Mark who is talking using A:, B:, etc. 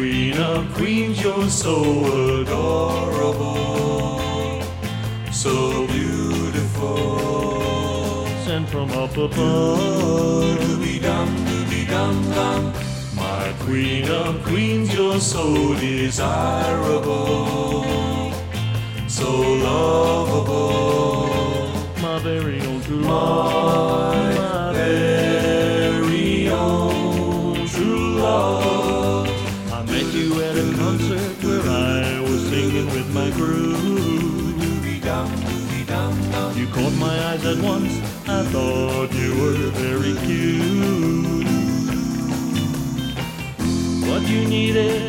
A: queen of queens, you're so adorable, so beautiful,
B: sent from up above.
A: Dooby-dum, my queen of queens, you're so desirable, so lovable,
B: My very own true love.
A: my very own true love.
B: I met you at a concert where I was singing with my crew. You caught my eyes at once, I thought you were very cute. What you needed